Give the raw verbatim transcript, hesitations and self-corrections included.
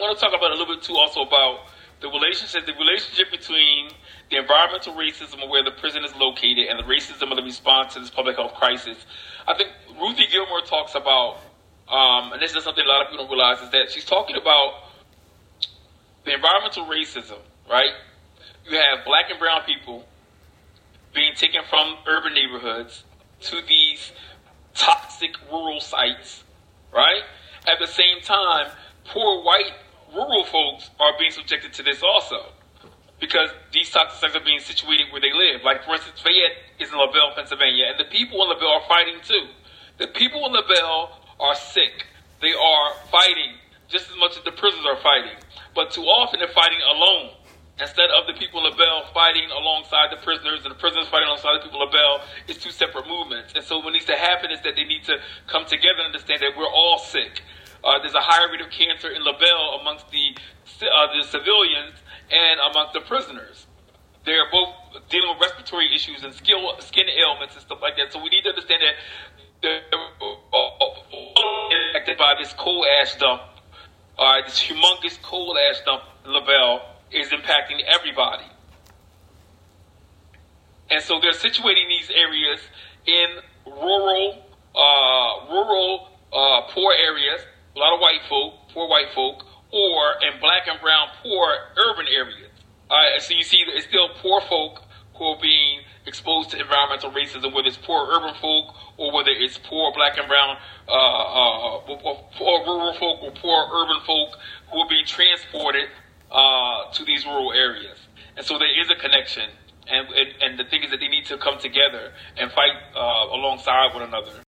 going to talk about a little bit too also about the relationship, the relationship between the environmental racism of where the prison is located and the racism of the response to this public health crisis. I think Ruthie Gilmore talks about, um, and this is something a lot of people don't realize, is that she's talking about the environmental racism, right? You have black and brown people being taken from urban neighborhoods to these toxic rural sites, right? At the same time, poor white rural folks are being subjected to this also, because these toxic sites are being situated where they live. Like, for instance, Fayette is in LaBelle, Pennsylvania, and the people in LaBelle are fighting too. The people in LaBelle are sick. They are fighting just as much as the prisoners are fighting. But too often they're fighting alone, instead of the people in LaBelle fighting alongside the prisoners and the prisoners fighting alongside the people in LaBelle. It's two separate movements. And so what needs to happen is that they need to come together and understand that we're all sick. Uh, there's a higher rate of cancer in LaBelle amongst the uh, the civilians and amongst the prisoners. They're both dealing with respiratory issues and skill, skin ailments and stuff like that. So we need to understand that they're affected by this coal ash dump. Uh, this humongous coal ash dump in LaBelle is impacting everybody. And so they're situating these areas in rural, uh, rural, uh, poor areas, a lot of white folk, poor white folk, or in black and brown, poor urban areas. Uh, so you see it's still poor folk who are being exposed to environmental racism, whether it's poor urban folk or whether it's poor black and brown, uh, uh, poor rural folk or poor urban folk who are being transported uh, to these rural areas. And so there is a connection. And, and, and the thing is that they need to come together and fight uh, alongside one another.